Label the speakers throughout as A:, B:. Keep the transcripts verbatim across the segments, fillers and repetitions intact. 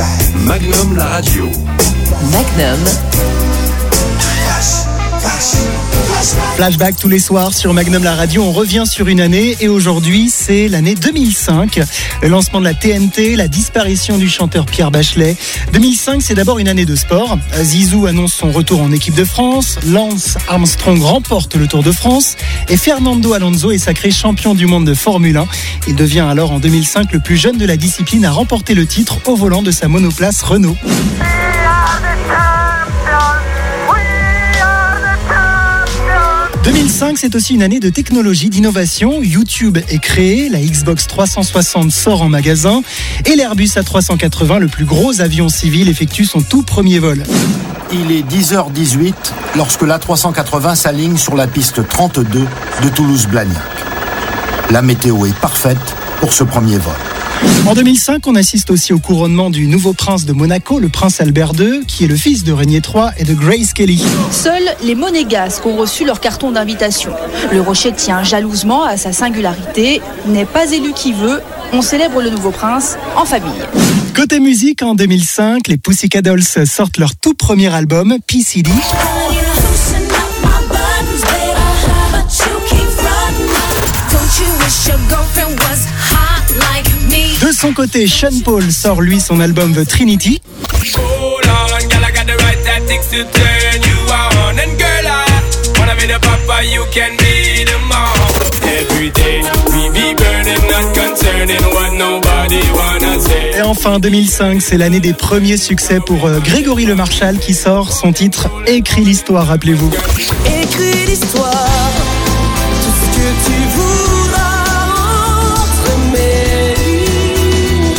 A: Magnum la radio.
B: Magnum.
C: Flashback tous les soirs sur Magnum la radio, on revient sur une année et aujourd'hui c'est l'année deux mille cinq, le lancement de la T N T, la disparition du chanteur Pierre Bachelet. deux mille cinq c'est d'abord une année de sport, Zizou annonce son retour en équipe de France, Lance Armstrong remporte le Tour de France et Fernando Alonso est sacré champion du monde de Formule un. Il devient alors en deux mille cinq le plus jeune de la discipline à remporter le titre au volant de sa monoplace Renault. deux mille cinq, c'est aussi une année de technologie, d'innovation. YouTube est créé, la Xbox trois cent soixante sort en magasin et l'Airbus A trois cent quatre-vingts, le plus gros avion civil, effectue son tout premier vol.
D: Il est dix heures dix-huit lorsque l'A trois cent quatre-vingts s'aligne sur la piste trente-deux de Toulouse-Blagnac. La météo est parfaite pour ce premier vol.
C: En deux mille cinq, on assiste aussi au couronnement du nouveau prince de Monaco, le prince Albert deux, qui est le fils de Régnier trois et de Grace Kelly.
E: Seuls les monégasques ont reçu leur carton d'invitation. Le Rocher tient jalousement à sa singularité. N'est pas élu qui veut. On célèbre le nouveau prince en famille.
C: Côté musique, en deux mille cinq, les Pussycat Dolls sortent leur tout premier album, P C D. De son côté, Sean Paul sort lui son album The Trinity. Et enfin, deux mille cinq, c'est l'année des premiers succès pour Grégory Le Marchal qui sort son titre Écris l'histoire, rappelez-vous.
F: Écris l'histoire, tout ce que tu voudras entre mes lignes.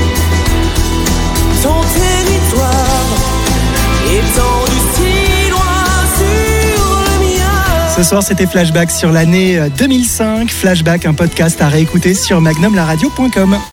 F: Ton territoire étendu si loin sur le mien.
C: Ce soir, c'était Flashback sur l'année deux mille cinq. Flashback, un podcast à réécouter sur magnum la radio point com.